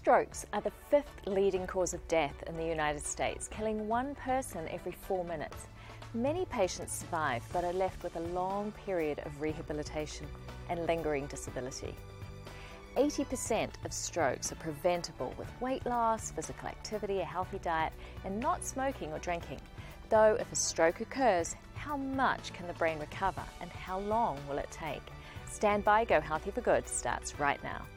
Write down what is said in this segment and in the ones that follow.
Strokes are the fifth leading cause of death in the United States, killing one person every 4 minutes. Many patients survive but are left with a long period of rehabilitation and lingering disability. 80% of strokes are preventable with weight loss, physical activity, a healthy diet, and not smoking or drinking. Though if a stroke occurs, how much can the brain recover and how long will it take? Stand by, Go Healthy for Good starts right now.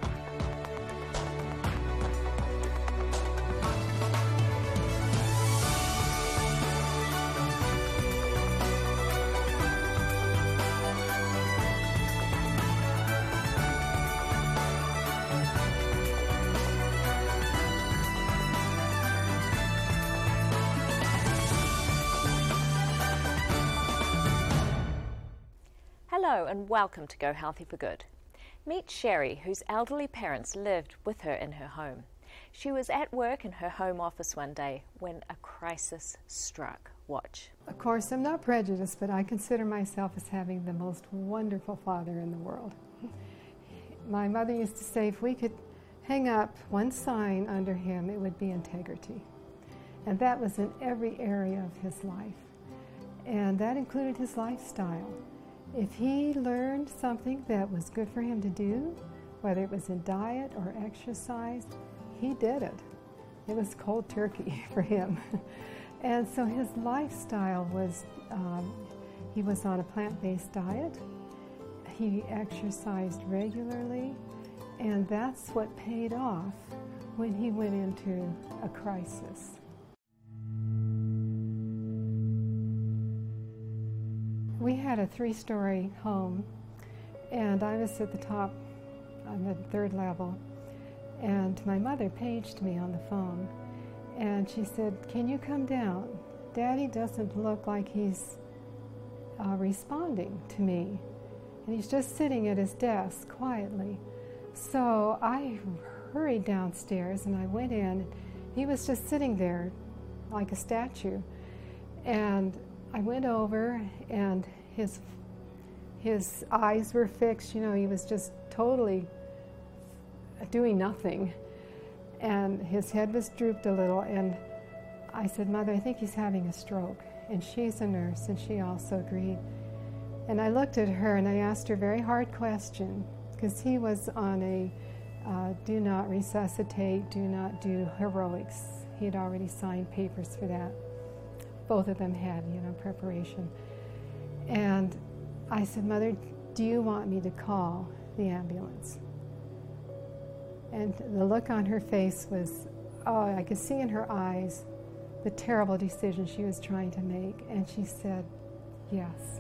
Hello and welcome to Go Healthy for Good. Meet Sherry, whose elderly parents lived with her in her home. She was at work in her home office one day when a crisis struck. Watch. Of course, I'm not prejudiced, but I consider myself as having the most wonderful father in the world. My mother used to say if we could hang up one sign under him, it would be integrity. And that was in every area of his life. And that included his lifestyle. If he learned something that was good for him to do, whether it was in diet or exercise, he did it. It was cold turkey for him. And so his lifestyle was, he was on a plant-based diet, he exercised regularly, and that's what paid off when he went into a crisis. We had a 3-story home, and I was at the top on the 3rd level, and my mother paged me on the phone, and she said, "Can you come down? Daddy doesn't look like he's responding to me, and he's just sitting at his desk quietly." So I hurried downstairs, and I went in. He was just sitting there like a statue, and I went over, and his eyes were fixed. You know, he was just totally doing nothing, and his head was drooped a little. And I said, "Mother, I think he's having a stroke." And she's a nurse, and she also agreed. And I looked at her, and I asked her a very hard question, because he was on a do not resuscitate, do not do heroics. He had already signed papers for that. Both of them had, preparation. And I said, "Mother, do you want me to call the ambulance?" And the look on her face was, I could see in her eyes the terrible decision she was trying to make. And she said, "Yes,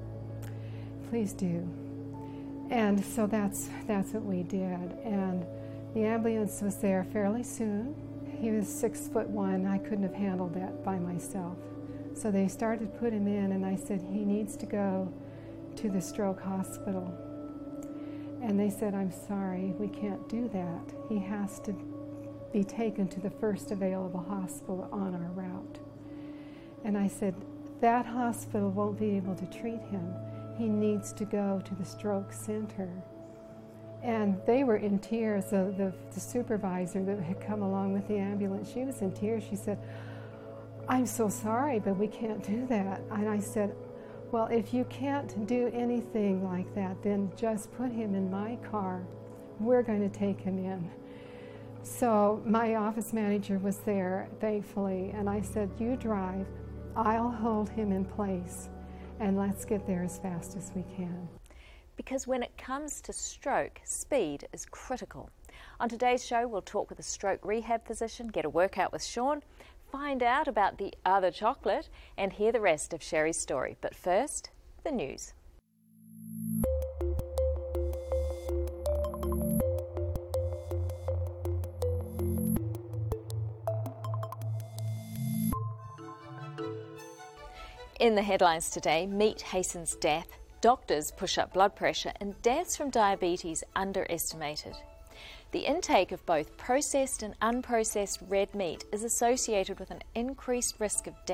please do." And so that's what we did. And the ambulance was there fairly soon. He was 6'1". I couldn't have handled that by myself. So they started to put him in, and I said, "He needs to go to the stroke hospital." And they said, "I'm sorry, we can't do that. He has to be taken to the first available hospital on our route." And I said, "That hospital won't be able to treat him. He needs to go to the stroke center." And they were in tears. The supervisor that had come along with the ambulance, she was in tears. She said, "I'm so sorry, but we can't do that." And I said, "Well, if you can't do anything like that, then just put him in my car. We're going to take him in." So my office manager was there, thankfully, and I said, "You drive, I'll hold him in place, and let's get there as fast as we can." Because when it comes to stroke, speed is critical. On today's show, we'll talk with a stroke rehab physician, get a workout with Sean, find out about the other chocolate, and hear the rest of Sherry's story. But first, the news. In the headlines today, meat hastens death, doctors push up blood pressure, and deaths from diabetes underestimated. The intake of both processed and unprocessed red meat is associated with an increased risk of death.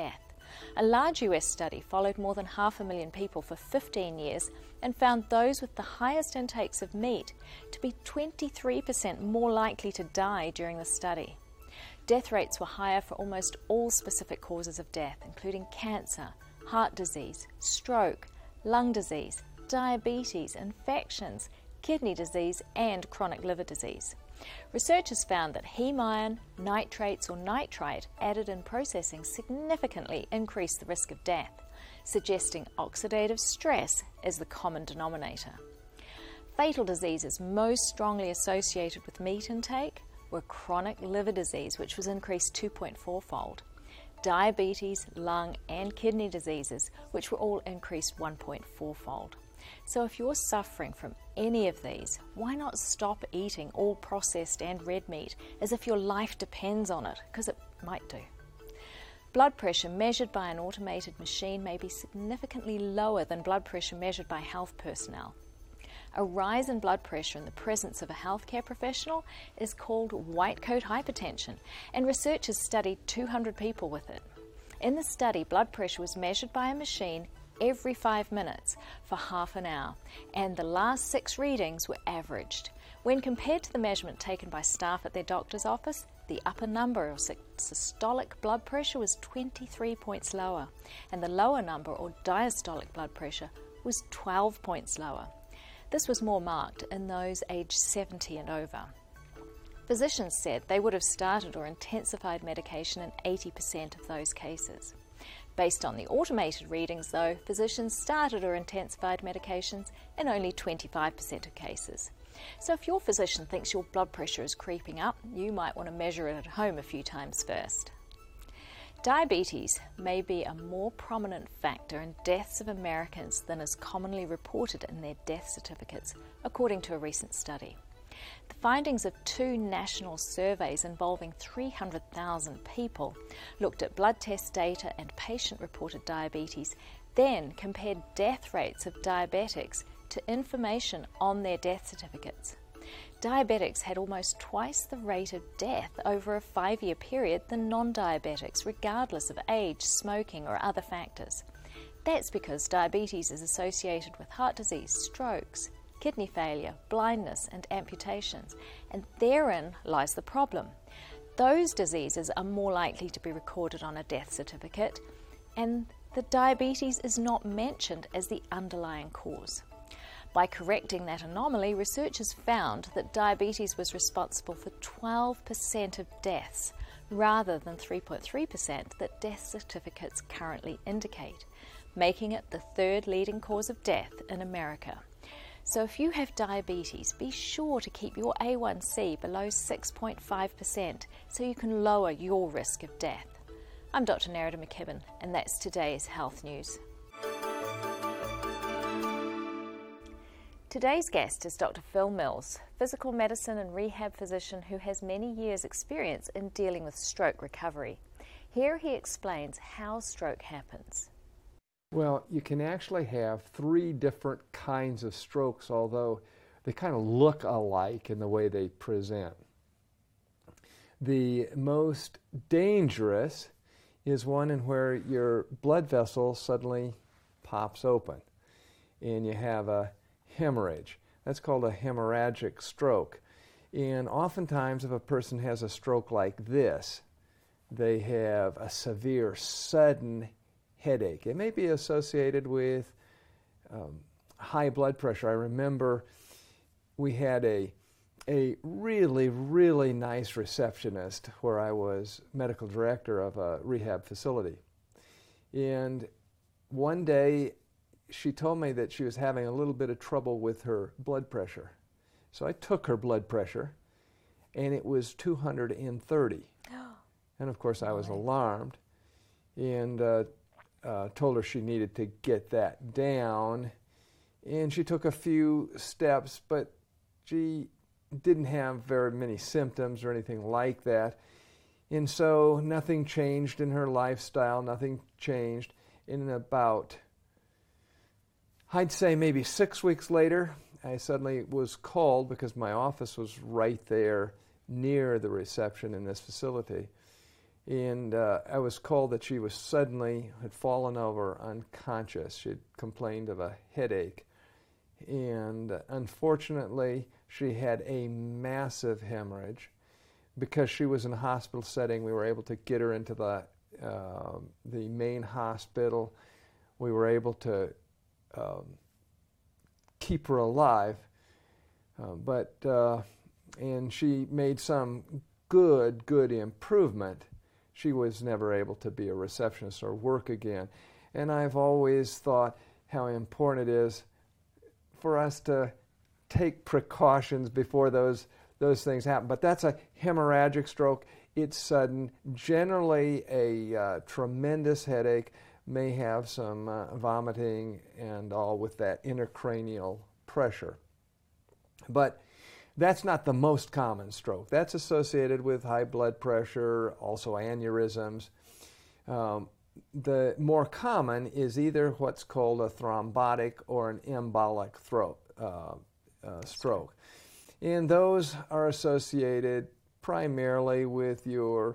A large US study followed more than 500,000 people for 15 years and found those with the highest intakes of meat to be 23% more likely to die during the study. Death rates were higher for almost all specific causes of death, including cancer, heart disease, stroke, lung disease, diabetes, infections, kidney disease, and chronic liver disease. Researchers found that heme iron, nitrates or nitrite added in processing significantly increased the risk of death, suggesting oxidative stress is the common denominator. Fatal diseases most strongly associated with meat intake were chronic liver disease, which was increased 2.4-fold, diabetes, lung and kidney diseases, which were all increased 1.4-fold. So if you're suffering from any of these, why not stop eating all processed and red meat as if your life depends on it, because it might do. Blood pressure measured by an automated machine may be significantly lower than blood pressure measured by health personnel. A rise in blood pressure in the presence of a healthcare professional is called white coat hypertension, and researchers studied 200 people with it. In the study, blood pressure was measured by a machine every 5 minutes for half an hour, and the last 6 readings were averaged. When compared to the measurement taken by staff at their doctor's office, the upper number of systolic blood pressure was 23 points lower, and the lower number, or diastolic blood pressure, was 12 points lower. This was more marked in those aged 70 and over. Physicians said they would have started or intensified medication in 80% of those cases. Based on the automated readings, though, physicians started or intensified medications in only 25% of cases. So if your physician thinks your blood pressure is creeping up, you might want to measure it at home a few times first. Diabetes may be a more prominent factor in deaths of Americans than is commonly reported in their death certificates, according to a recent study. The findings of 2 national surveys involving 300,000 people looked at blood test data and patient-reported diabetes, then compared death rates of diabetics to information on their death certificates. Diabetics had almost twice the rate of death over a 5-year period than non-diabetics, regardless of age, smoking, or other factors. That's because diabetes is associated with heart disease, strokes, kidney failure, blindness, and amputations, and therein lies the problem. Those diseases are more likely to be recorded on a death certificate, and the diabetes is not mentioned as the underlying cause. By correcting that anomaly, researchers found that diabetes was responsible for 12% of deaths, rather than 3.3% that death certificates currently indicate, making it the 3rd leading cause of death in America. So if you have diabetes, be sure to keep your A1C below 6.5% so you can lower your risk of death. I'm Dr. Nerida McKibben, and that's today's Health News. Today's guest is Dr. Phil Mills, physical medicine and rehab physician who has many years' experience in dealing with stroke recovery. Here he explains how stroke happens. Well, you can actually have 3 different kinds of strokes, although they kind of look alike in the way they present. The most dangerous is one in where your blood vessel suddenly pops open and you have a hemorrhage. That's called a hemorrhagic stroke. And oftentimes if a person has a stroke like this, they have a severe sudden headache. It may be associated with high blood pressure. I remember we had a really nice receptionist where I was medical director of a rehab facility. And one day she told me that she was having a little bit of trouble with her blood pressure. So I took her blood pressure and it was 230. And of course I was alarmed and told her she needed to get that down. And she took a few steps, but she didn't have very many symptoms or anything like that. And so nothing changed in her lifestyle, nothing changed. In about, I'd say maybe 6 weeks later, I suddenly was called because my office was right there near the reception in this facility. And I was told that she was had fallen over unconscious. She had complained of a headache. And unfortunately, she had a massive hemorrhage. Because she was in a hospital setting, we were able to get her into the main hospital. We were able to keep her alive. And she made some good improvement. She was never able to be a receptionist or work again. And I've always thought how important it is for us to take precautions before those things happen. But that's a hemorrhagic stroke. It's sudden, generally a tremendous headache, may have some vomiting and all with that intracranial pressure. But that's not the most common stroke. That's associated with high blood pressure, also aneurysms. The more common is either what's called a thrombotic or an embolic stroke. And those are associated primarily with your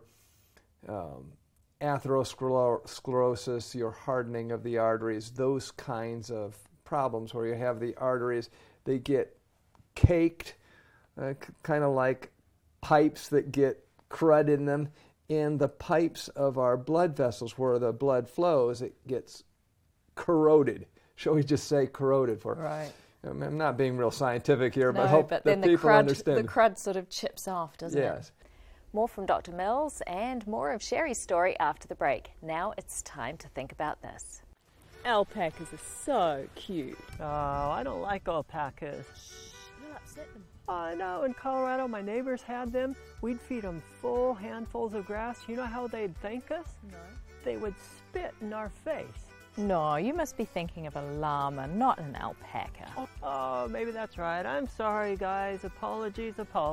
atherosclerosis, your hardening of the arteries, those kinds of problems where you have the arteries, they get caked, kind of like pipes that get crud in them, and the pipes of our blood vessels where the blood flows, it gets corroded. Shall we just say corroded for? Right. I'm not being real scientific here, No, but I hope but that then people understand. The crud sort of chips off, doesn't it? Yes. More from Dr. Mills and more of Sherry's story after the break. Now it's time to think about this. Alpacas are so cute. Oh, I don't like alpacas. You'll upset them. I know, in Colorado, my neighbors had them. We'd feed them full handfuls of grass. You know how they'd thank us? No. They would spit in our face. No, you must be thinking of a llama, not an alpaca. Oh, maybe that's right. I'm sorry, guys. Apologies.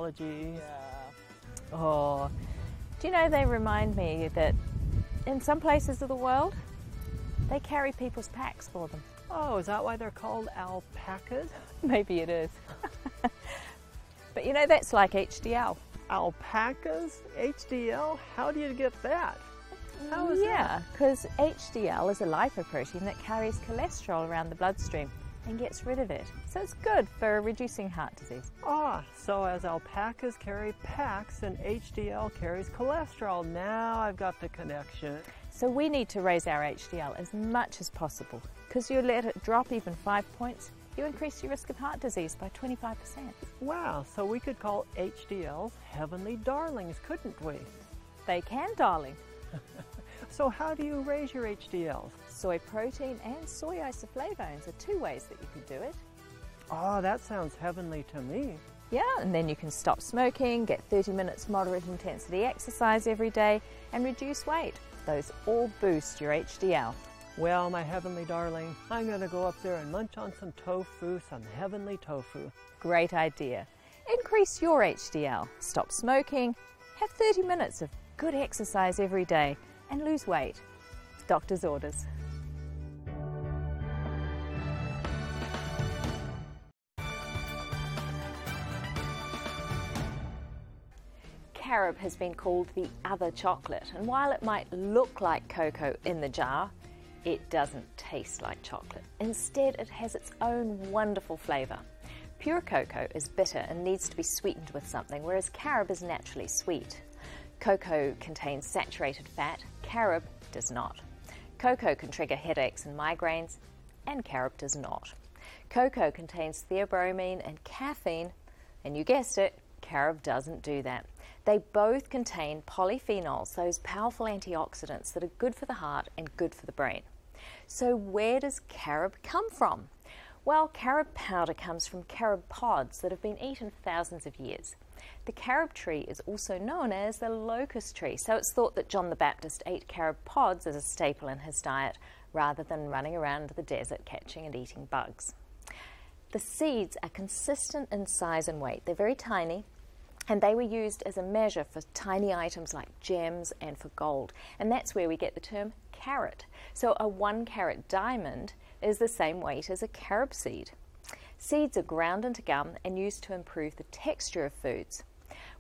Oh, do you know, they remind me that in some places of the world, they carry people's packs for them. Oh, is that why they're called alpacas? Maybe it is. But you know, that's like HDL. Alpacas? HDL? How do you get that? How is Yeah, because HDL is a lipoprotein that carries cholesterol around the bloodstream and gets rid of it. So it's good for reducing heart disease. Ah, so as alpacas carry packs and HDL carries cholesterol. Now I've got the connection. So we need to raise our HDL as much as possible, because you let it drop even 5 points, you increase your risk of heart disease by 25%. Wow, so we could call HDLs heavenly darlings, couldn't we? They can, darling. So how do you raise your HDLs? Soy protein and soy isoflavones are 2 ways that you can do it. Oh, that sounds heavenly to me. Yeah, and then you can stop smoking, get 30 minutes moderate intensity exercise every day, and reduce weight. Those all boost your HDL. Well, my heavenly darling, I'm going to go up there and munch on some tofu, some heavenly tofu. Great idea. Increase your HDL, stop smoking, have 30 minutes of good exercise every day, and lose weight. Doctor's orders. Carob has been called the other chocolate, and while it might look like cocoa in the jar, it doesn't taste like chocolate. Instead, it has its own wonderful flavour. Pure cocoa is bitter and needs to be sweetened with something, whereas carob is naturally sweet. Cocoa contains saturated fat, carob does not. Cocoa can trigger headaches and migraines, and carob does not. Cocoa contains theobromine and caffeine, and you guessed it, carob doesn't do that. They both contain polyphenols, those powerful antioxidants that are good for the heart and good for the brain. So where does carob come from? Well, carob powder comes from carob pods that have been eaten for thousands of years. The carob tree is also known as the locust tree, so it's thought that John the Baptist ate carob pods as a staple in his diet rather than running around the desert catching and eating bugs. The seeds are consistent in size and weight. They're very tiny, and they were used as a measure for tiny items like gems and for gold, and that's where we get the term carat. So a 1 carat diamond is the same weight as a carob seed. Seeds are ground into gum and used to improve the texture of foods.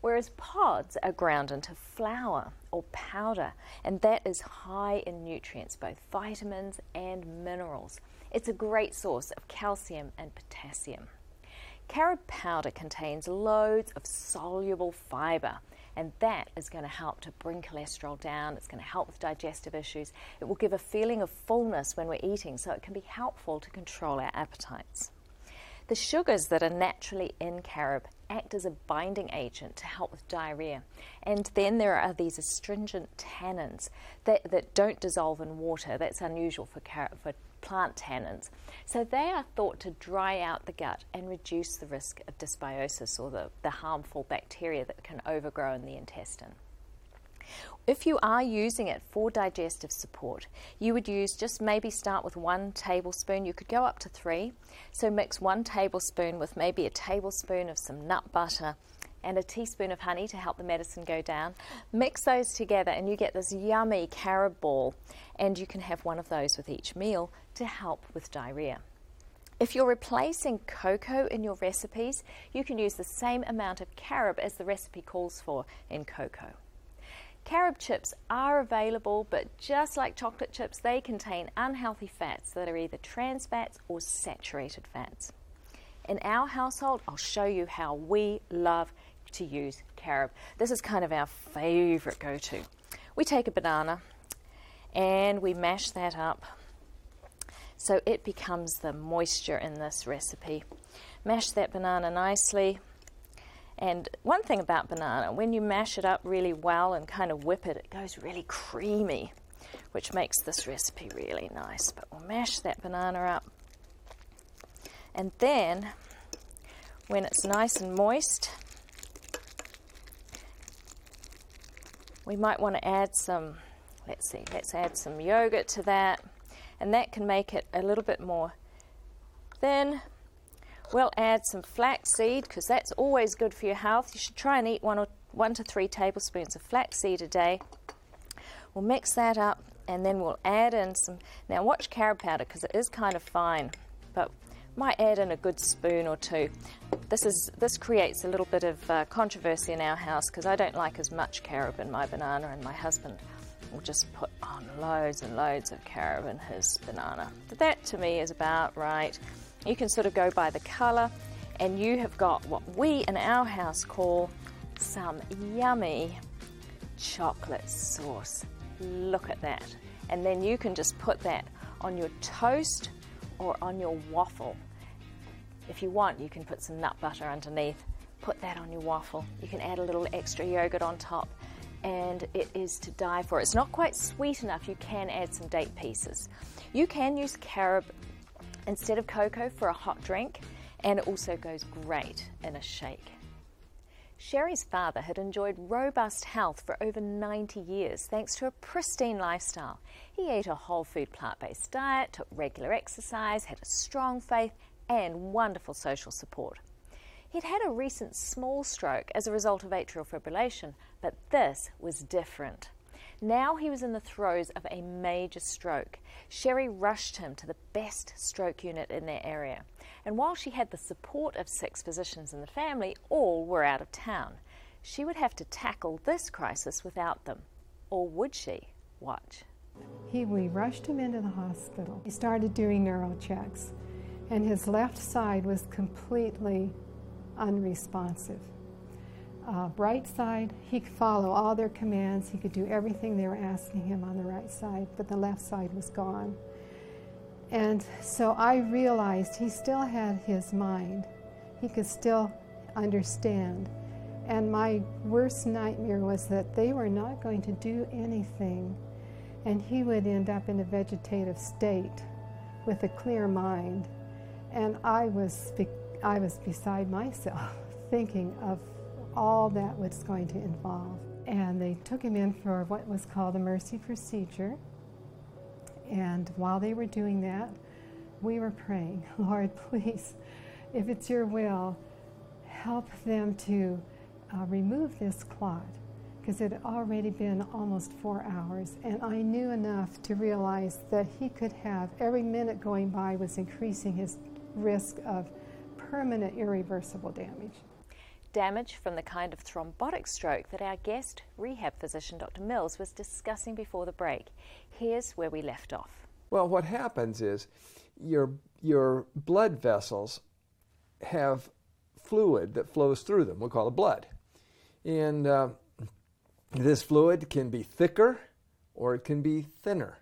whereas pods are ground into flour or powder, and that is high in nutrients, both vitamins and minerals. It's a great source of calcium and potassium. Carob powder contains loads of soluble fibre, and that is going to help to bring cholesterol down. It's going to help with digestive issues. It will give a feeling of fullness when we're eating, so it can be helpful to control our appetites. The sugars that are naturally in carob act as a binding agent to help with diarrhea. And then there are these astringent tannins that don't dissolve in water. That's unusual for plant tannins. So they are thought to dry out the gut and reduce the risk of dysbiosis, or the harmful bacteria that can overgrow in the intestine. If you are using it for digestive support, you would just maybe start with 1 tablespoon. You could go up to 3. So mix 1 tablespoon with maybe a tablespoon of some nut butter and a teaspoon of honey to help the medicine go down. Mix those together and you get this yummy carob ball, and you can have one of those with each meal to help with diarrhea. If you're replacing cocoa in your recipes, you can use the same amount of carob as the recipe calls for in cocoa. Carob chips are available, but just like chocolate chips, they contain unhealthy fats that are either trans fats or saturated fats. In our household, I'll show you how we love to use carob. This is kind of our favourite go-to. We take a banana and we mash that up so it becomes the moisture in this recipe. Mash that banana nicely. And one thing about banana, when you mash it up really well and kind of whip it, it goes really creamy, which makes this recipe really nice. But we'll mash that banana up. And then, when it's nice and moist, we might want to add some, let's add some yogurt to that. And that can make it a little bit more thin. We'll add some flaxseed, because that's always good for your health. You should try and eat 1 to 3 tablespoons of flaxseed a day. We'll mix that up, and then we'll add in some, now watch carob powder because it is kind of fine, but might add in a good spoon or 2. This creates a little bit of controversy in our house because I don't like as much carob in my banana, and my husband will just put on loads and loads of carob in his banana. But that to me is about right. You can sort of go by the colour, and you have got what we in our house call some yummy chocolate sauce. Look at that. And then you can just put that on your toast or on your waffle. If you want, you can put some nut butter underneath, put that on your waffle. You can add a little extra yogurt on top, and it is to die for. It's not quite sweet enough. You can add some date pieces. You can use carob instead of cocoa for a hot drink, and it also goes great in a shake. Sherry's father had enjoyed robust health for over 90 years thanks to a pristine lifestyle. He ate a whole food plant-based diet, took regular exercise, had a strong faith and wonderful social support. He'd had a recent small stroke as a result of atrial fibrillation, but this was different. Now he was in the throes of a major stroke. Sherry rushed him to the best stroke unit in their area. And while she had the support of 6 physicians in the family, all were out of town. She would have to tackle this crisis without them. Or would she? Watch. We rushed him into the hospital. He started doing neural checks, and his left side was completely unresponsive. Right side, he could follow all their commands. He could do everything they were asking him on the right side, but the left side was gone. And so I realized he still had his mind. He could still understand. And my worst nightmare was that they were not going to do anything, and he would end up in a vegetative state with a clear mind. And I was beside myself, thinking of all that was going to involve. And they took him in for what was called a mercy procedure. And while they were doing that, we were praying, Lord, please, if it's your will, help them to remove this clot, because it had already been almost 4 hours. And I knew enough to realize that he could have, every minute going by was increasing his risk of permanent irreversible damage. damage from the kind of thrombotic stroke that our guest rehab physician, Dr. Mills, was discussing before the break. Here's where we left off. Well, what happens is your blood vessels have fluid that flows through them. We call it blood. And this fluid can be thicker or it can be thinner.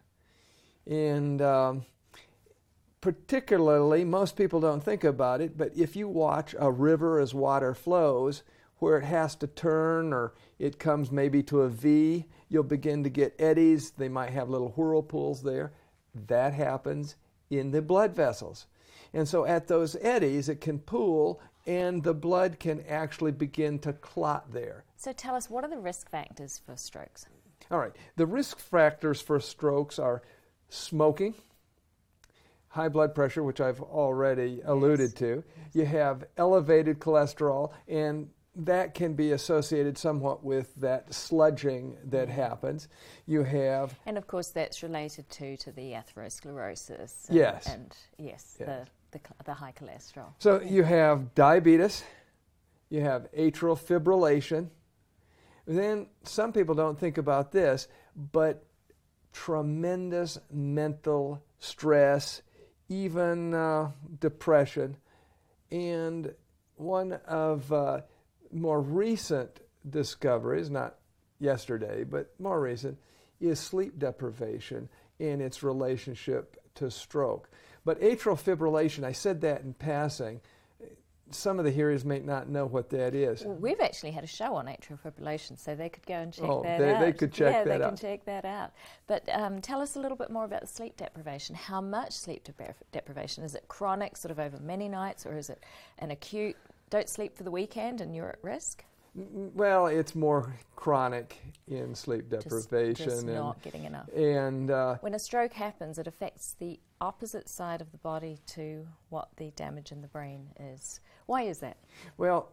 And particularly, most people don't think about it, but if you watch a river as water flows, where it has to turn or it comes maybe to a V, you'll begin to get eddies. They might have little whirlpools there. That happens in the blood vessels. And so at those eddies, it can pool and the blood can actually begin to clot there. So tell us, what are the risk factors for strokes? All right. The risk factors for strokes are smoking, high blood pressure, which I've already alluded to. You have elevated cholesterol, and that can be associated somewhat with that sludging that happens. You have... And of course that's related to the atherosclerosis. Yes. And yes. The high cholesterol. So you have diabetes, you have atrial fibrillation. Then some people don't think about this, but tremendous mental stress, even depression. And one of more recent discoveries, not yesterday, but more recent, is sleep deprivation and its relationship to stroke. But atrial fibrillation, I said that in passing. Some of the hearers may not know what that is. Well, we've actually had a show on atrial fibrillation, so they could go and check that out. They could check that out. Yeah, they can check that out. But tell us a little bit more about the sleep deprivation. How much sleep deprivation? Is it chronic, sort of over many nights, or is it an acute, don't sleep for the weekend and you're at risk? Well, it's more chronic in sleep deprivation. Just not getting enough. And when a stroke happens, it affects the opposite side of the body to what the damage in the brain is. Why is that? Well,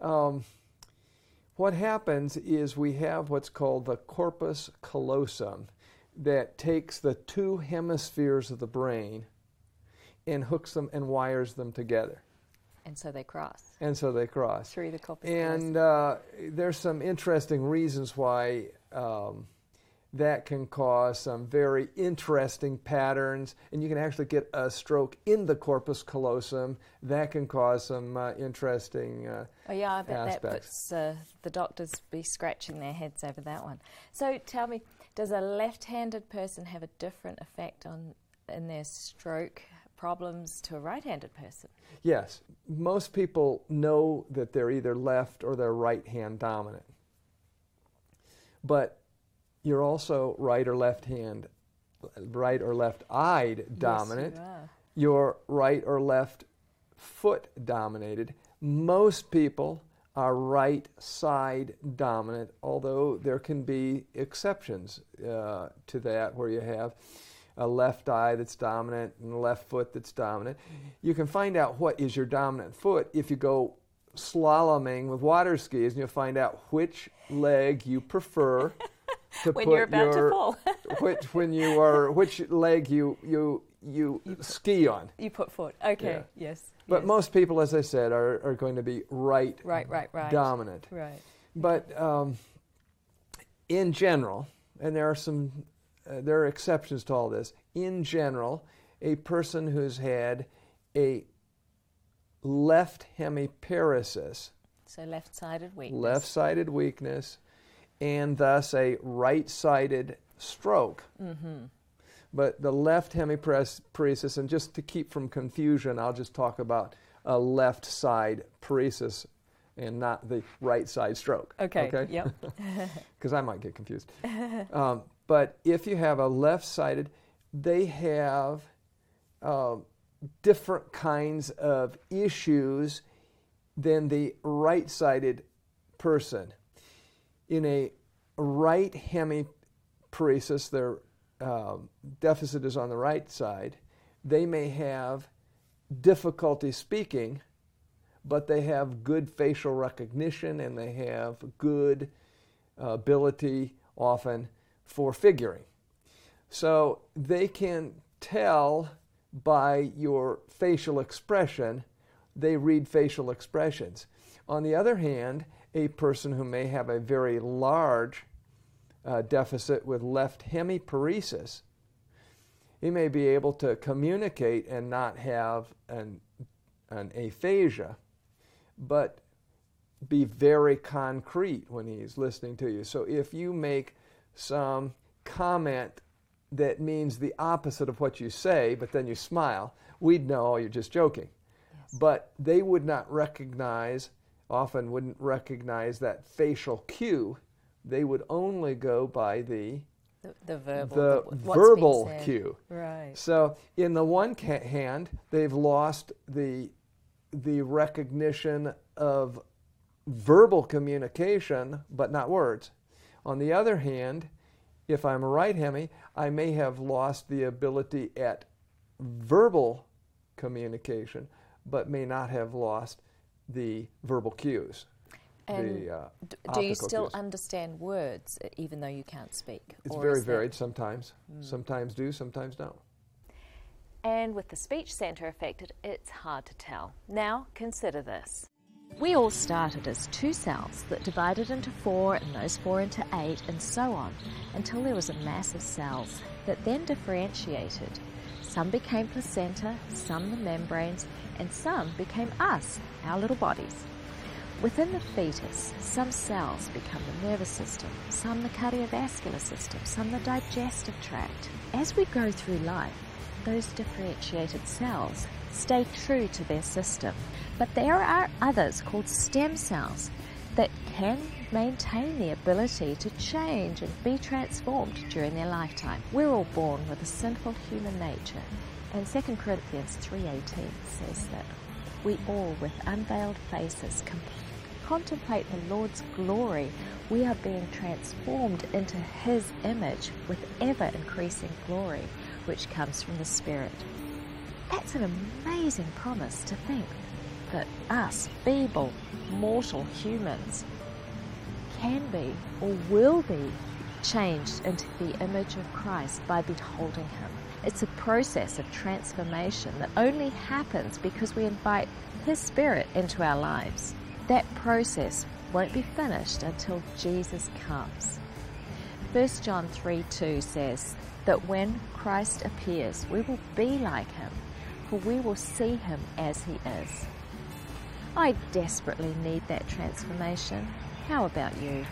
what happens is we have what's called the corpus callosum that takes the two hemispheres of the brain and hooks them and wires them together. And so they cross. And so they cross. Through the corpus callosum. And there's some interesting reasons why that can cause some very interesting patterns. And you can actually get a stroke in the corpus callosum. That can cause some interesting I bet aspects. That puts the doctors be scratching their heads over that one. So tell me, does a left-handed person have a different effect in their stroke problems to a right-handed person? Yes. Most people know that they're either left or they're right-hand dominant. But you're also right or left-eyed dominant. Yes, you are. You're right or left foot dominated. Most people are right side dominant, although there can be exceptions to that where you have a left eye that's dominant and a left foot that's dominant. You can find out what is your dominant foot if you go slaloming with water skis, and you'll find out which leg you prefer to when put you're about to fall. which leg you ski on. You put foot. Okay. Yeah. Yes. But yes. most people, as I said, are going to be right dominant. Right. But in general, and there are exceptions to all this. In general, a person who's had a left hemiparesis, so left-sided weakness, and thus a right-sided stroke. Mm-hmm. But the left hemiparesis, and just to keep from confusion, I'll just talk about a left side paresis and not the right side stroke. Okay? Yep. Because I might get confused. But if you have a left-sided, they have different kinds of issues than the right-sided person. In a right hemiparesis, their deficit is on the right side. They may have difficulty speaking, but they have good facial recognition and they have good ability often for figuring. So they can tell by your facial expression, they read facial expressions. On the other hand, a person who may have a very large deficit with left hemiparesis, he may be able to communicate and not have an aphasia, but be very concrete when he's listening to you. So if you make some comment that means the opposite of what you say, but then you smile, we'd know you're just joking. Yes. But they would not recognize, often wouldn't recognize that facial cue. They would only go by the verbal cue. Right. So in the one hand, they've lost the recognition of verbal communication, but not words. On the other hand, if I'm a right hemi, I may have lost the ability at verbal communication, but may not have lost the verbal cues. And do you still understand words, even though you can't speak? It's very varied sometimes. Sometimes do, sometimes don't. And with the speech center affected, it's hard to tell. Now, consider this. We all started as 2 cells that divided into 4 and those 4 into 8 and so on until there was a mass of cells that then differentiated. Some became placenta, some the membranes, and some became us, our little bodies. Within the fetus, some cells become the nervous system, some the cardiovascular system, some the digestive tract. As we go through life, those differentiated cells stay true to their system. But there are others called stem cells that can maintain the ability to change and be transformed during their lifetime. We're all born with a sinful human nature, and 2 Corinthians 3:18 says that we all with unveiled faces contemplate the Lord's glory. We are being transformed into His image with ever-increasing glory, which comes from the Spirit. That's an amazing promise to think that us feeble, mortal humans can be or will be changed into the image of Christ by beholding Him. It's a process of transformation that only happens because we invite His Spirit into our lives. That process won't be finished until Jesus comes. 1 John 3:2 says that when Christ appears, we will be like Him, for we will see Him as He is. I desperately need that transformation. How about you?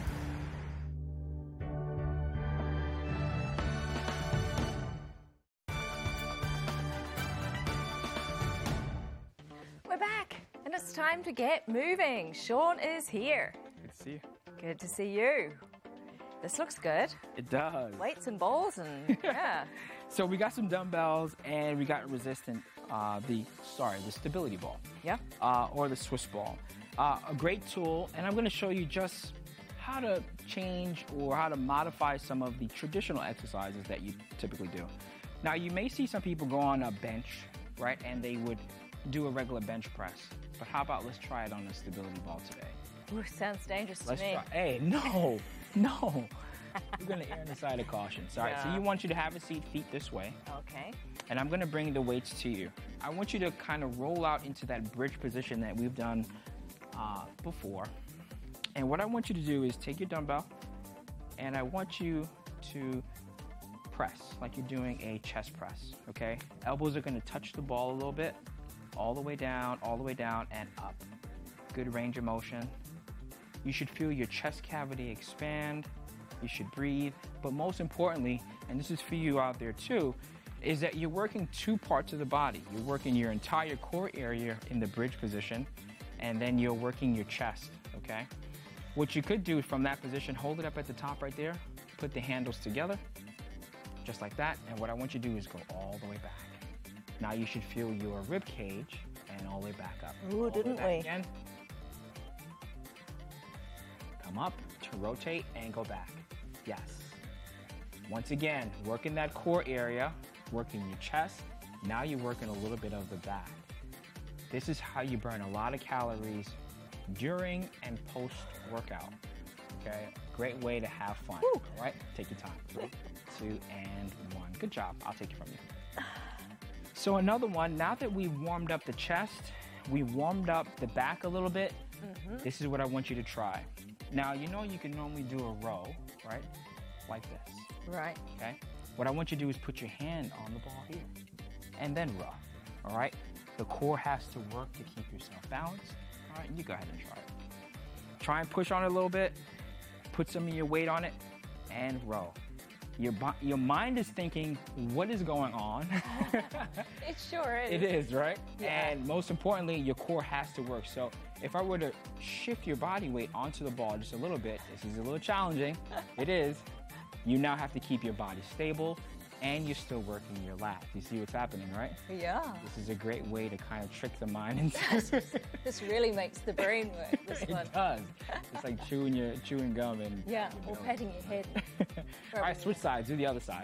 We're back, and it's time to get moving. Sean is here. Good to see you. Good to see you. This looks good. It does. Weights and balls and yeah. So we got some dumbbells and we got the stability ball. Yeah. Or the Swiss ball. A great tool, and I'm going to show you just how to change or how to modify some of the traditional exercises that you typically do. Now, you may see some people go on a bench, right, and they would do a regular bench press. But how about let's try it on the stability ball today? Ooh, sounds dangerous to me. Try. Hey, no. We're going to err on the side of caution. All right, so you want you to have a seat, feet this way. Okay. And I'm going to bring the weights to you. I want you to kind of roll out into that bridge position that we've done before. And what I want you to do is take your dumbbell, and I want you to press like you're doing a chest press, okay? Elbows are going to touch the ball a little bit, all the way down, and up. Good range of motion. You should feel your chest cavity expand. You should breathe. But most importantly, and this is for you out there too, is that you're working 2 parts of the body. You're working your entire core area in the bridge position, and then you're working your chest, okay? What you could do from that position, hold it up at the top right there, put the handles together, just like that, and what I want you to do is go all the way back. Now you should feel your rib cage and all the way back up. Ooh, didn't we? Again. Come up to rotate and go back. Yes. Once again, working that core area, working your chest. Now you're working a little bit of the back. This is how you burn a lot of calories during and post-workout. Okay? Great way to have fun. Woo. All right? Take your time. 3, 2, and 1. Good job. I'll take it from you. So another one, now that we've warmed up the chest, we warmed up the back a little bit, This is what I want you to try. Now, you know you can normally do a row, right? Like this, Right. okay? What I want you to do is put your hand on the ball here and then row, all right? The core has to work to keep yourself balanced. All right, you go ahead and try it. Try and push on it a little bit, put some of your weight on it, and row. Your mind is thinking, what is going on? It sure is. It is, right? Yeah. And most importantly, your core has to work. So if I were to shift your body weight onto the ball just a little bit, this is a little challenging. It is. You now have to keep your body stable, and you're still working your lats. You see what's happening, right? Yeah. This is a great way to kind of trick the mind into This really makes the brain work, this one. It does. It's like chewing gum and Yeah, you or know. patting your head. All right, switch sides. Do the other side.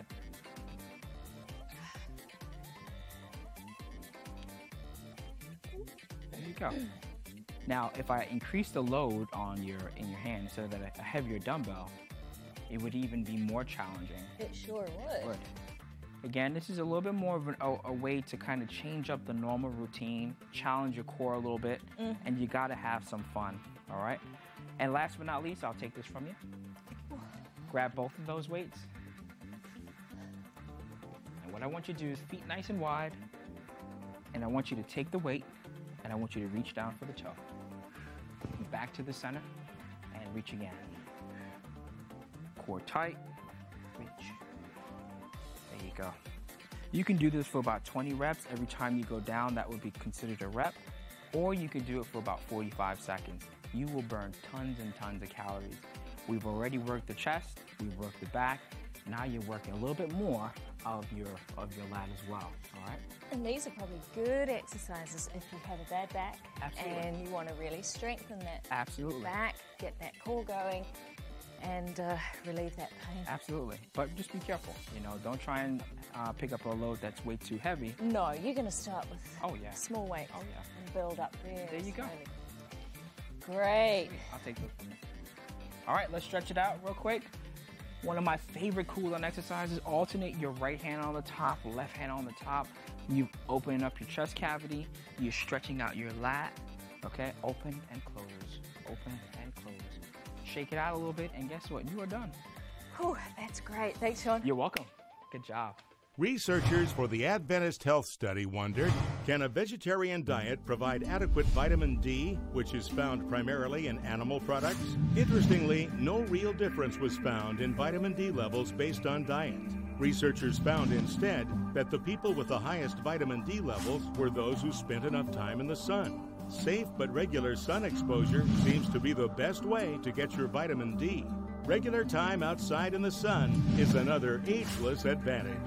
There you go. Now, if I increase the load in your hand instead of a heavier dumbbell, it would even be more challenging. It sure would. Again, this is a little bit more of a way to kind of change up the normal routine, challenge your core a little bit, and you got to have some fun, all right? And last but not least, I'll take this from you. Grab both of those weights. And what I want you to do is feet nice and wide, and I want you to take the weight, and I want you to reach down for the toe. Back to the center, and reach again. Core tight, reach. There you go. You can do this for about 20 reps. Every time you go down, that would be considered a rep. Or you could do it for about 45 seconds. You will burn tons and tons of calories. We've already worked the chest, we've worked the back. Now you're working a little bit more of your lat as well, all right? And these are probably good exercises if you have a bad back. Absolutely. And you want to really strengthen that Absolutely. back, get that core going, and relieve that pain. Absolutely. But just be careful, you know, don't try and pick up a load that's way too heavy. No, you're going to start with small weights yeah. and build up really There you go. slowly. Great. I'll take those from you. All right, let's stretch it out real quick. One of my favorite cool-down exercises, alternate your right hand on the top, left hand on the top. You opening up your chest cavity. You're stretching out your lat, okay? Open and close, open and close. Shake it out a little bit, and guess what? You are done. Whew, that's great. Thanks, Sean. You're welcome. Good job. Researchers for the Adventist Health Study wondered, can a vegetarian diet provide adequate vitamin D, which is found primarily in animal products? Interestingly, no real difference was found in vitamin D levels based on diet. Researchers found instead that the people with the highest vitamin D levels were those who spent enough time in the sun. Safe but regular sun exposure seems to be the best way to get your vitamin D. Regular time outside in the sun is another ageless advantage.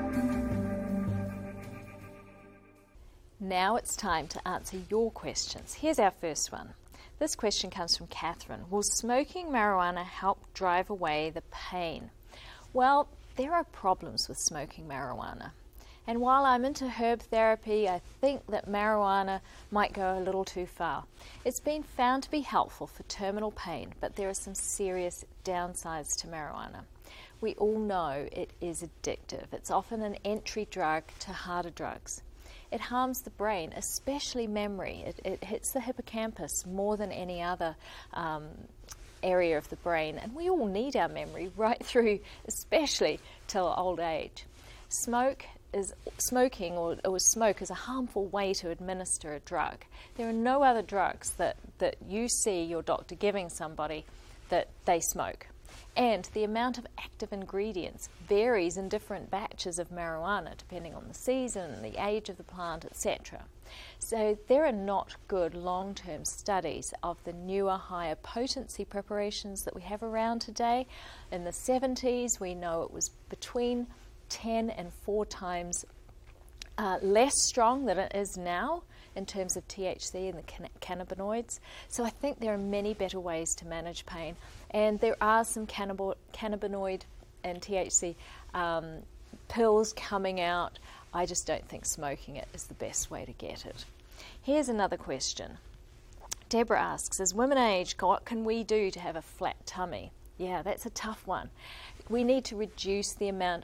Now it's time to answer your questions. Here's our first one. This question comes from Catherine. Will smoking marijuana help drive away the pain? Well, there are problems with smoking marijuana. And while I'm into herb therapy, I think that marijuana might go a little too far. It's been found to be helpful for terminal pain, but there are some serious downsides to marijuana. We all know it is addictive. It's often an entry drug to harder drugs. It harms the brain, especially memory. It hits the hippocampus more than any other area of the brain, and we all need our memory right through, especially till old age. Smoking or smoke is a harmful way to administer a drug. There are no other drugs that you see your doctor giving somebody that they smoke. And the amount of active ingredients varies in different batches of marijuana depending on the season, the age of the plant, etc. So there are not good long-term studies of the newer, higher potency preparations that we have around today. In the 70s, we know it was between 10 and 4 times less strong than it is now in terms of THC and the cannabinoids. So I think there are many better ways to manage pain, and there are some cannabinoid and THC pills coming out. I just don't think smoking it is the best way to get it. Here's another question. Deborah asks, as women age, what can we do to have a flat tummy? Yeah, that's a tough one. We need to reduce the amount of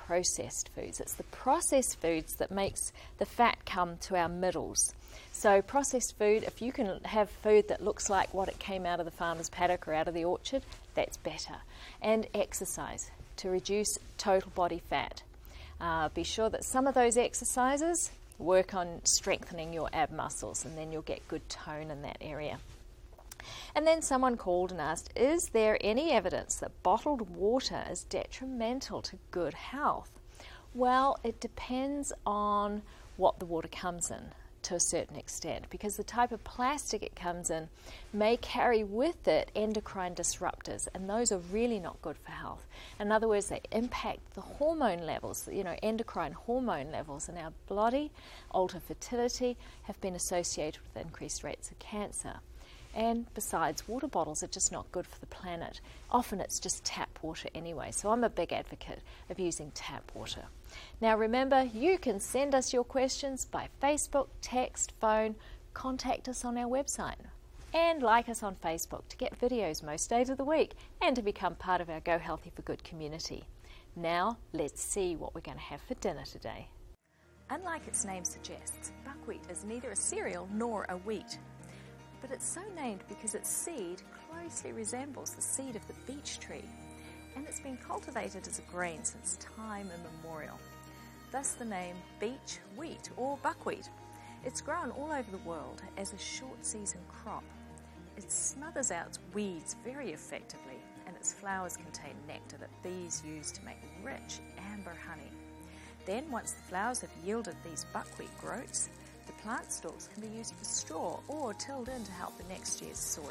processed foods. It's the processed foods that makes the fat come to our middles. So processed food, if you can have food that looks like what it came out of the farmer's paddock or out of the orchard, that's better. And exercise to reduce total body fat. Be sure that some of those exercises work on strengthening your ab muscles, and then you'll get good tone in that area. And then someone called and asked, is there any evidence that bottled water is detrimental to good health? Well, it depends on what the water comes in to a certain extent, because the type of plastic it comes in may carry with it endocrine disruptors, and those are really not good for health. In other words, they impact the hormone levels, endocrine hormone levels in our body, alter fertility, have been associated with increased rates of cancer. And besides, water bottles are just not good for the planet. Often it's just tap water anyway, so I'm a big advocate of using tap water. Now remember, you can send us your questions by Facebook, text, phone, contact us on our website, and like us on Facebook to get videos most days of the week and to become part of our Go Healthy for Good community. Now, let's see what we're going to have for dinner today. Unlike its name suggests, buckwheat is neither a cereal nor a wheat. But it's so named because its seed closely resembles the seed of the beech tree, and it's been cultivated as a grain since time immemorial. Thus the name beech wheat or buckwheat. It's grown all over the world as a short season crop. It smothers out weeds very effectively, and its flowers contain nectar that bees use to make rich amber honey. Then once the flowers have yielded these buckwheat groats, the plant stalks can be used for straw or tilled in to help the next year's soil.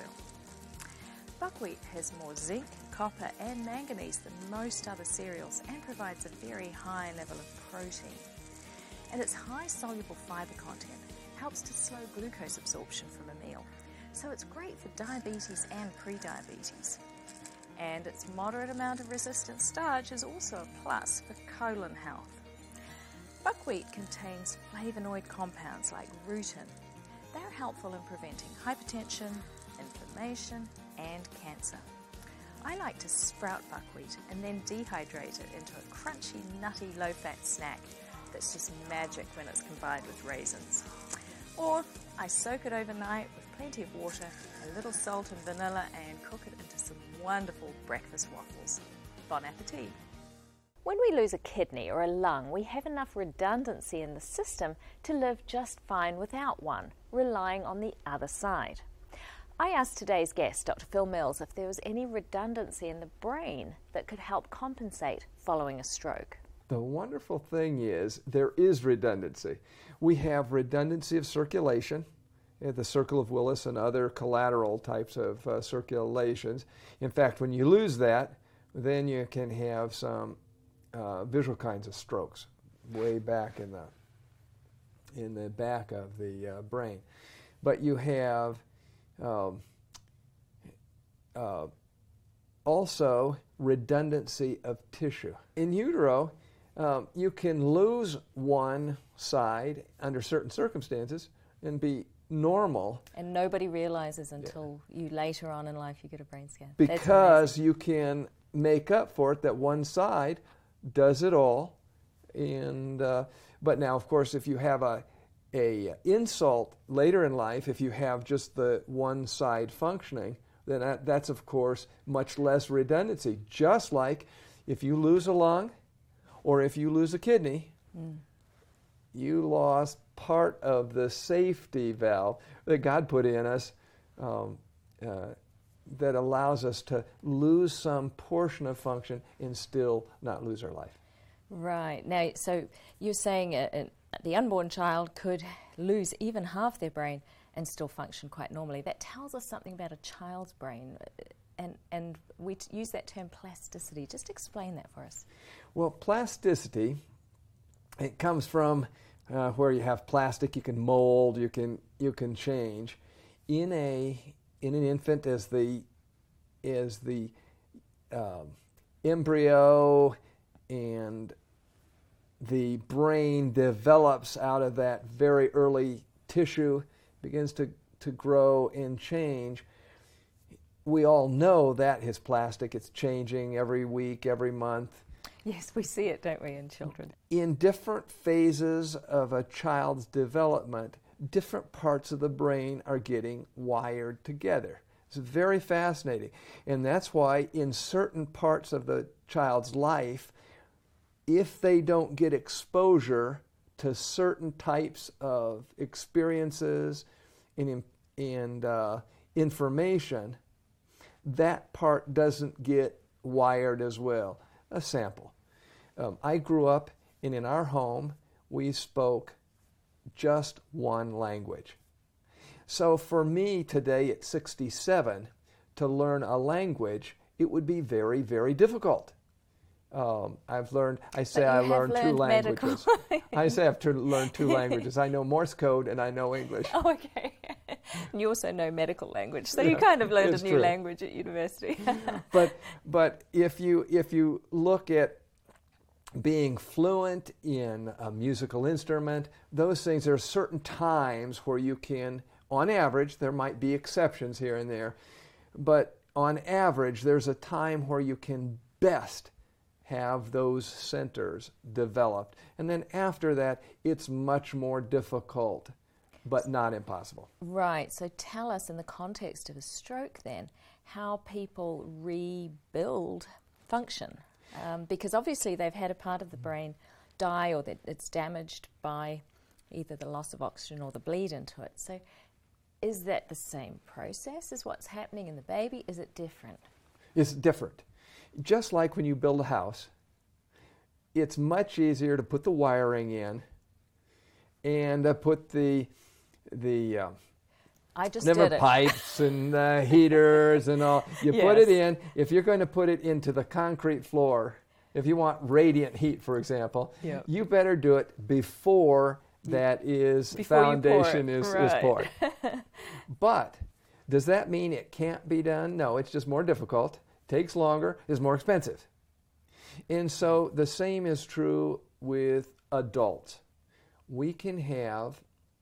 Buckwheat has more zinc, copper and manganese than most other cereals and provides a very high level of protein. And its high soluble fibre content helps to slow glucose absorption from a meal, so it's great for diabetes and pre-diabetes. And its moderate amount of resistant starch is also a plus for colon health. Buckwheat contains flavonoid compounds like rutin. They are helpful in preventing hypertension, inflammation, and cancer. I like to sprout buckwheat and then dehydrate it into a crunchy, nutty, low-fat snack that's just magic when it's combined with raisins. Or I soak it overnight with plenty of water, a little salt and vanilla, and cook it into some wonderful breakfast waffles. Bon appetit! When we lose a kidney or a lung, we have enough redundancy in the system to live just fine without one, relying on the other side. I asked today's guest, Dr. Phil Mills, if there was any redundancy in the brain that could help compensate following a stroke. The wonderful thing is there is redundancy. We have redundancy of circulation, the circle of Willis and other collateral types of circulations. In fact, when you lose that, then you can have some visual kinds of strokes way back in the back of the brain. But you have also redundancy of tissue. In utero, you can lose one side under certain circumstances and be normal. And nobody realizes until you later on in life you get a brain scan. Because you can make up for it, that one side does it all. And but now, of course, if you have a insult later in life, if you have just the one side functioning, then that's of course much less redundancy. Just like if you lose a lung or if you lose a kidney, you lost part of the safety valve that God put in us that allows us to lose some portion of function and still not lose our life. Right. Now, so you're saying the unborn child could lose even half their brain and still function quite normally. That tells us something about a child's brain, and we use that term plasticity. Just explain that for us. Well, plasticity, it comes from where you have plastic, you can mold, you can change. In an infant, as the embryo and the brain develops out of that very early tissue, begins to grow and change, we all know that is plastic. It's changing every week, every month. Yes, we see it, don't we, in children? In different phases of a child's development, different parts of the brain are getting wired together. It's very fascinating. And that's why in certain parts of the child's life, if they don't get exposure to certain types of experiences and information, that part doesn't get wired as well. A sample. I grew up, and in our home, we spoke just one language. So for me today at 67, to learn a language, it would be very, very difficult. I learned two languages. I say I've learned two languages. I know Morse code and I know English. Oh, okay. And you also know medical language, so you kind of learned a new language at university. But if you look at being fluent in a musical instrument, those things, there are certain times where you can, on average, there might be exceptions here and there, but on average, there's a time where you can best have those centers developed. And then after that, it's much more difficult, but not impossible. Right. So tell us, in the context of a stroke then, how people rebuild function. Because obviously they've had a part of the brain die, or that it's damaged by either the loss of oxygen or the bleed into it. So is that the same process as what's happening in the baby? Is it different? It's different. Just like when you build a house, it's much easier to put the wiring in and put the pipes and heaters and all. You put it in. If you're going to put it into the concrete floor, if you want radiant heat, for example, you better do it before foundation is poured. But does that mean it can't be done? No, it's just more difficult, takes longer, is more expensive. And so the same is true with adults. We can have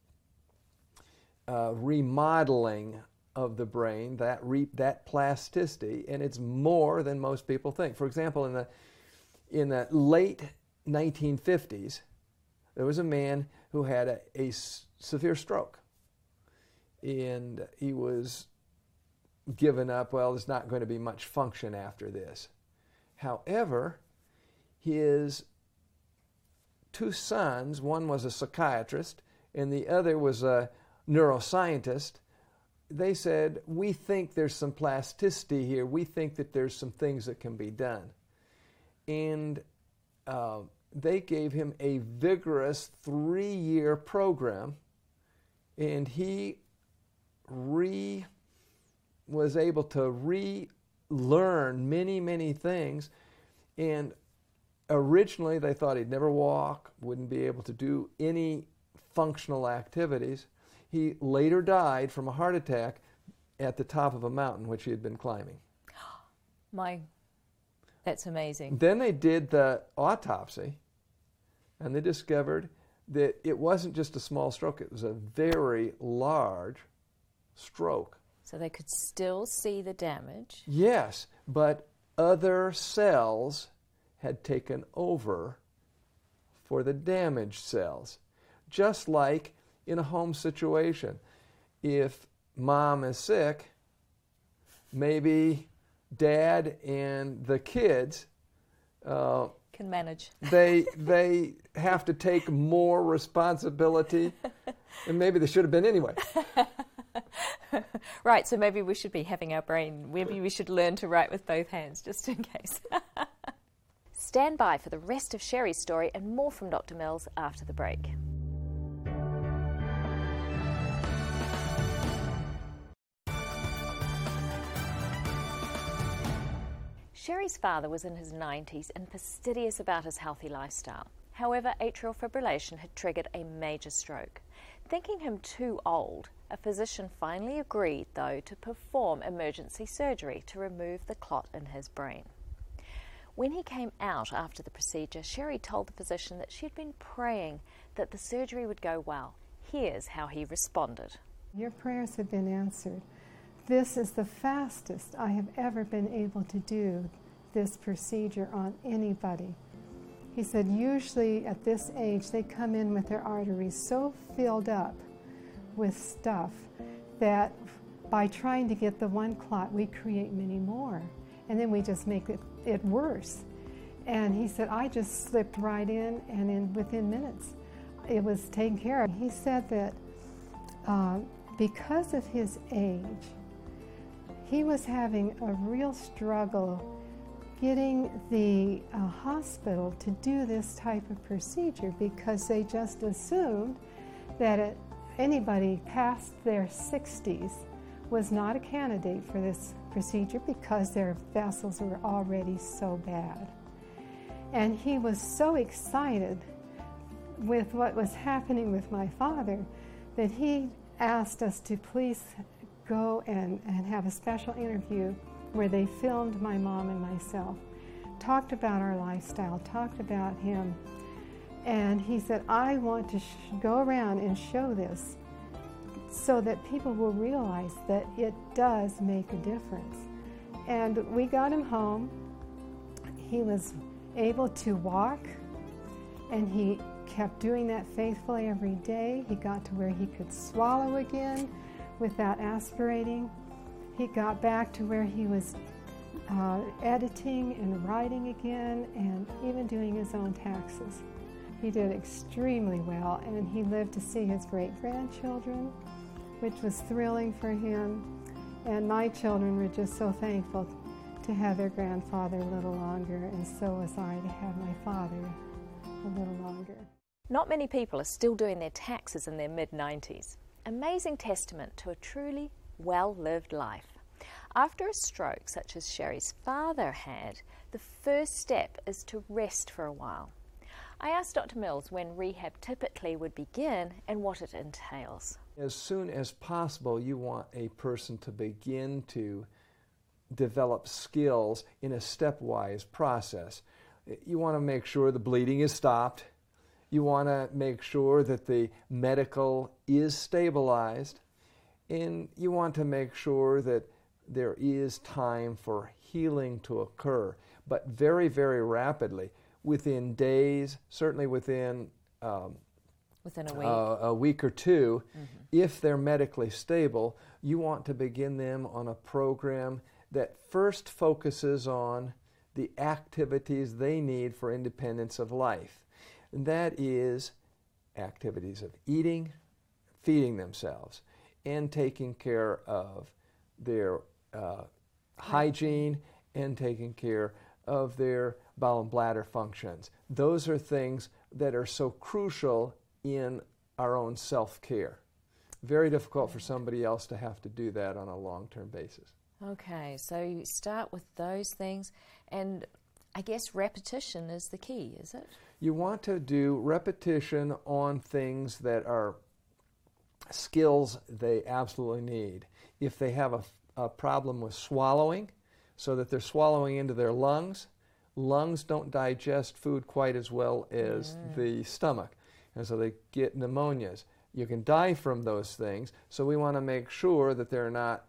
remodeling of the brain, that plasticity, and it's more than most people think. For example, in the late 1950s, there was a man who had a severe stroke, and he was given up. Well, there's not going to be much function after this. However, his two sons, one was a psychiatrist and the other was a neuroscientist, they said, we think there's some plasticity here. We think that there's some things that can be done. And they gave him a vigorous 3-year program, and he was able to relearn many, many things. And originally they thought he'd never walk, wouldn't be able to do any functional activities. He later died from a heart attack at the top of a mountain which he had been climbing. That's amazing. Then they did the autopsy, and they discovered that it wasn't just a small stroke, it was a very large stroke. So they could still see the damage? Yes, but other cells had taken over for the damaged cells. Just like in a home situation. If mom is sick, maybe dad and the kids can manage. They have to take more responsibility, and maybe they should have been anyway. Right, so maybe we should be having our brain, maybe we should learn to write with both hands, just in case. Stand by for the rest of Sherry's story and more from Dr. Mills after the break. Sherry's father was in his 90s and fastidious about his healthy lifestyle. However, atrial fibrillation had triggered a major stroke. Thinking him too old, a physician finally agreed, though, to perform emergency surgery to remove the clot in his brain. When he came out after the procedure, Sherry told the physician that she had been praying that the surgery would go well. Here's how he responded. Your prayers have been answered. This is the fastest I have ever been able to do this procedure on anybody. He said usually at this age they come in with their arteries so filled up with stuff that by trying to get the one clot, we create many more. And then we just make it worse. And he said, I just slipped right in, and within minutes, it was taken care of. He said that because of his age, he was having a real struggle getting the hospital to do this type of procedure, because they just assumed that anybody past their 60s was not a candidate for this procedure because their vessels were already so bad. And he was so excited with what was happening with my father that he asked us to please go and have a special interview where they filmed my mom and myself, talked about our lifestyle, talked about him. And he said, I want to go around and show this so that people will realize that it does make a difference. And we got him home. He was able to walk, and he kept doing that faithfully every day. He got to where he could swallow again without aspirating. He got back to where he was editing and writing again, and even doing his own taxes. He did extremely well, and he lived to see his great-grandchildren, which was thrilling for him. And my children were just so thankful to have their grandfather a little longer, and so was I to have my father a little longer. Not many people are still doing their taxes in their mid-90s. Amazing testament to a truly well-lived life. After a stroke, such as Sherry's father had, the first step is to rest for a while. I asked Dr. Mills when rehab typically would begin and what it entails. As soon as possible, you want a person to begin to develop skills in a stepwise process. You want to make sure the bleeding is stopped. You want to make sure that the medical is stabilized. And you want to make sure that there is time for healing to occur, but very, very rapidly, within days, certainly within a week. A week or two. If they're medically stable, you want to begin them on a program that first focuses on the activities they need for independence of life. And that is activities of eating, feeding themselves, and taking care of their hygiene, and taking care of their bowel and bladder functions. Those are things that are so crucial in our own self-care. Very difficult for somebody else to have to do that on a long-term basis. Okay, so you start with those things, and I guess repetition is the key, is it? You want to do repetition on things that are skills they absolutely need. If they have a problem with swallowing, so that they're swallowing into their lungs, lungs don't digest food quite as well as the stomach, and so they get pneumonias. You can die from those things, so we want to make sure that they're not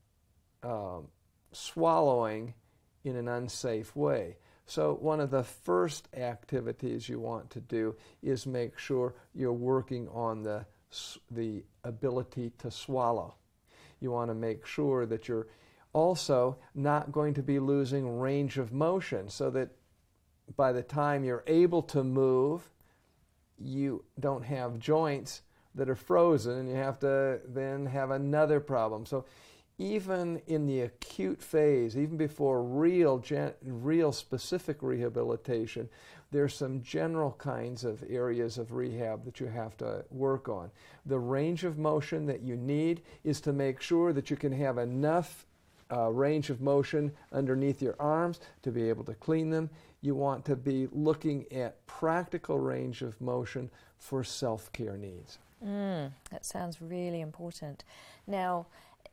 swallowing in an unsafe way. So one of the first activities you want to do is make sure you're working on the ability to swallow. You want to make sure that you're also not going to be losing range of motion, so that by the time you're able to move, you don't have joints that are frozen and you have to then have another problem. So even in the acute phase, even before real specific rehabilitation, there's some general kinds of areas of rehab that you have to work on. The range of motion that you need is to make sure that you can have enough range of motion underneath your arms to be able to clean them. You want to be looking at practical range of motion for self-care needs. That sounds really important. Now,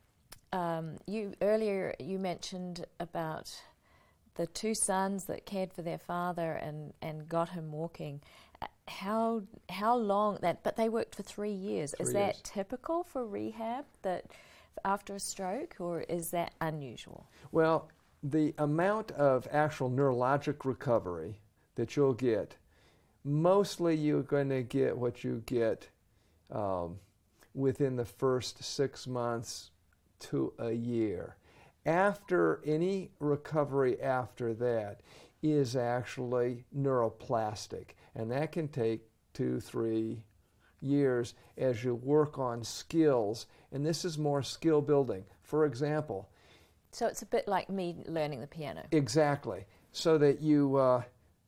earlier you mentioned about the two sons that cared for their father and got him walking. How long that? But they worked for 3 years. Is that typical for rehab, that after a stroke, or is that unusual? Well, the amount of actual neurologic recovery that you'll get. Mostly you're going to get what you get within the first 6 months to a year. After any recovery after that is actually neuroplastic, and that can take 2-3 years as you work on skills, and this is more skill building. For example, so it's a bit like me learning the piano. Exactly. So that you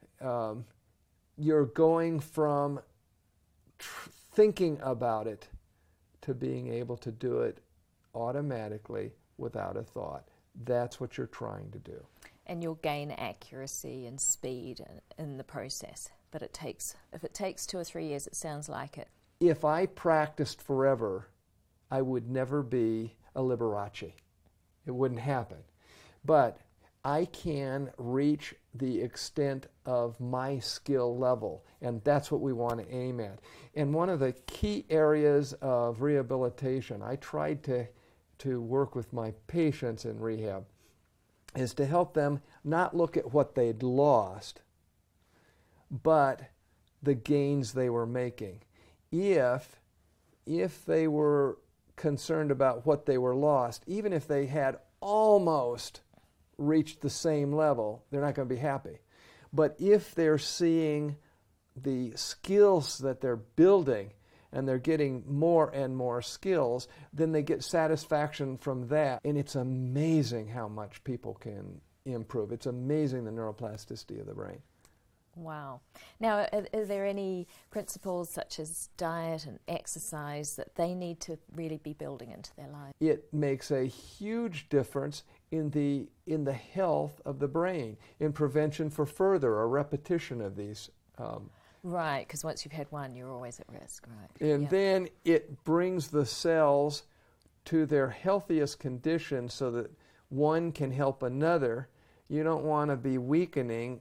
you're going from thinking about it to being able to do it automatically without a thought. That's what you're trying to do. And you'll gain accuracy and speed in the process. But if it takes 2 or 3 years, it sounds like it. If I practiced forever, I would never be a Liberace. It wouldn't happen. But I can reach the extent of my skill level, and that's what we want to aim at. And one of the key areas of rehabilitation, I tried to work with my patients in rehab, is to help them not look at what they'd lost, but the gains they were making. If they were concerned about what they were lost, even if they had almost reached the same level, they're not going to be happy. But if they're seeing the skills that they're building and they're getting more and more skills, then they get satisfaction from that. And it's amazing how much people can improve. It's amazing the neuroplasticity of the brain. Wow. Now, are there any principles such as diet and exercise that they need to really be building into their lives? It makes a huge difference in the health of the brain, in prevention for further or repetition of these. Right, because once you've had one, you're always at risk, right? And then it brings the cells to their healthiest condition so that one can help another. You don't want to be weakening.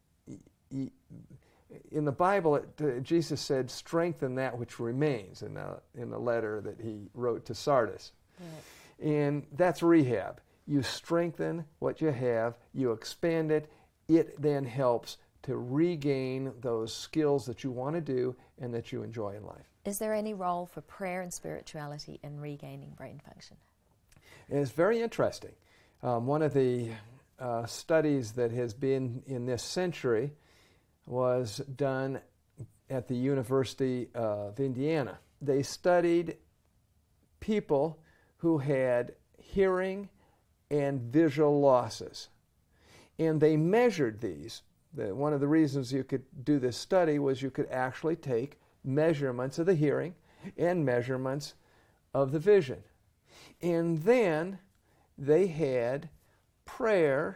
In the Bible, Jesus said, strengthen that which remains, in the letter that he wrote to Sardis. Right. And that's rehab. You strengthen what you have, you expand it, it then helps to regain those skills that you want to do and that you enjoy in life. Is there any role for prayer and spirituality in regaining brain function? And it's very interesting. One of the studies that has been in this century was done at the University of Indiana. They studied people who had hearing and visual losses, and they measured these. One of the reasons you could do this study was you could actually take measurements of the hearing and measurements of the vision. And then they had prayer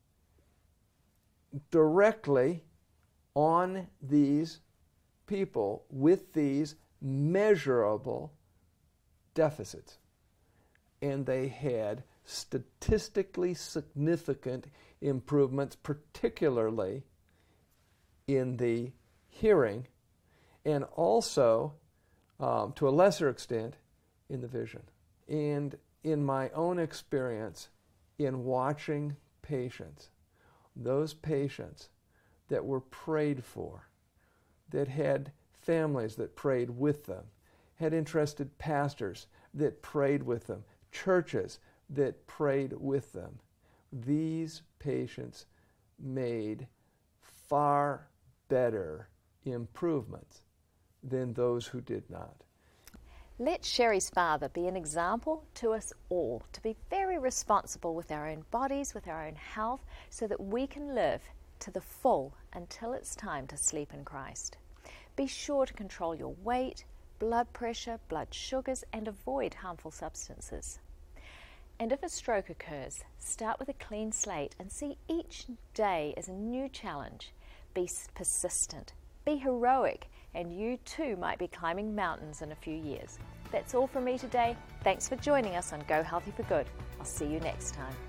directly on these people with these measurable deficits. And they had statistically significant improvements, particularly in the hearing, and also, to a lesser extent, in the vision. And in my own experience, in watching patients, those patients that were prayed for, that had families that prayed with them, had interested pastors that prayed with them, churches that prayed with them, these patients made far better improvements than those who did not. Let Sherry's father be an example to us all, to be very responsible with our own bodies, with our own health, so that we can live to the full until it's time to sleep in Christ. Be sure to control your weight, blood pressure, blood sugars, and avoid harmful substances. And if a stroke occurs, start with a clean slate and see each day as a new challenge. Be persistent, be heroic, and you too might be climbing mountains in a few years. That's all from me today. Thanks for joining us on Go Healthy for Good. I'll see you next time.